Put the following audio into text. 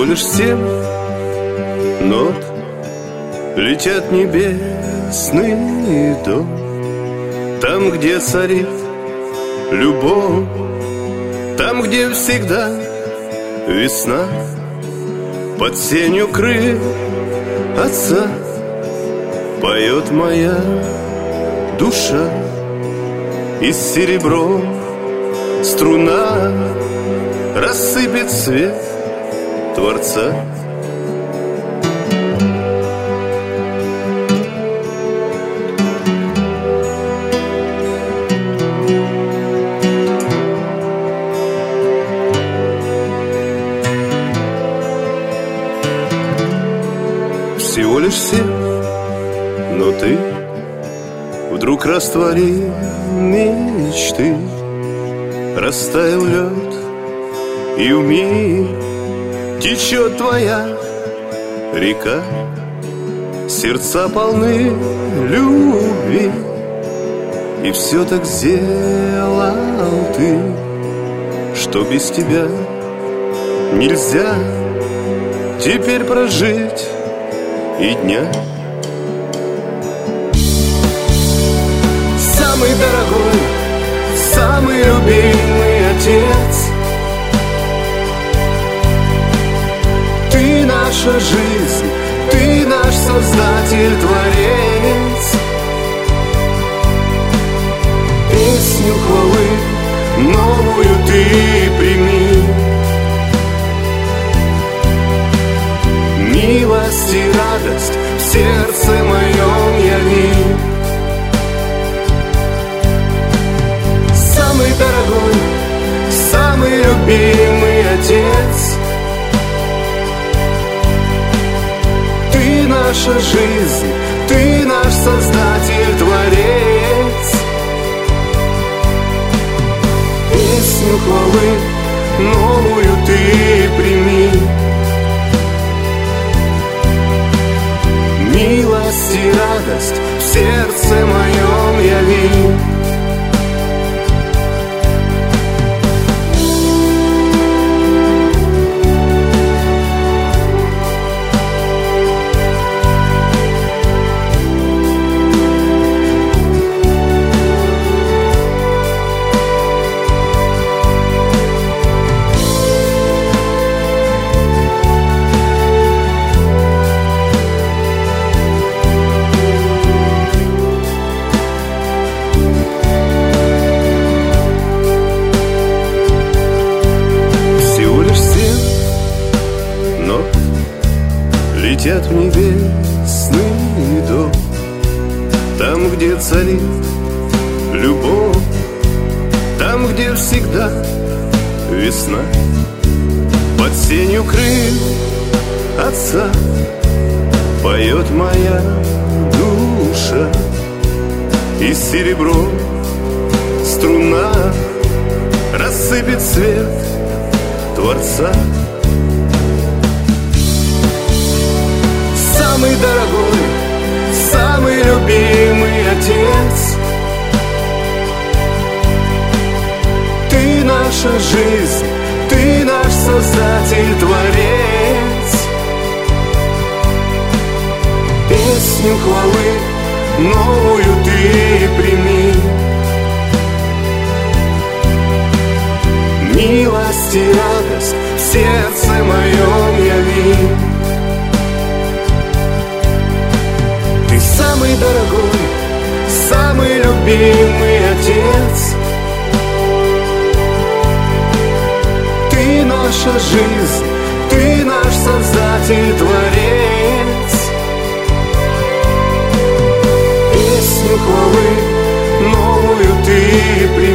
лишь 7 нот летят небесный дом. Там, где царит любовь, там, где всегда весна, под сенью крыльев отца поет моя душа. Из серебром струна рассыпет свет Творца. Всего лишь 7, но ты вдруг растворил мечты, растаял лед, и вмиг течет твоя река. Сердца полны любви, и все так сделал ты, что без тебя нельзя теперь прожить и дня. Самый дорогой, самый любимый отец, ты наша жизнь, ты наш создатель, творец. Песню хвалы новую ты прими, милость и радость в сердце моем яви. Самый дорогой, самый любимый отец, ты наша жизнь, ты наш создатель, творец. Песню хвалы новую ты прими, милость и радость в сердце моем яви. Летят в небесный дом, там, где царит любовь, там, где всегда весна, под сенью крыльев отца поет моя душа. И серебром струна рассыпет свет Творца. Самый дорогой, самый любимый отец, ты наша жизнь, ты наш создатель, творец. Песню хвалы новую ты прими, милость и радость в сердце моем яви. Самый дорогой, самый любимый отец, ты наша жизнь, ты наш создатель, творец. Песню хвалы новую ты прими,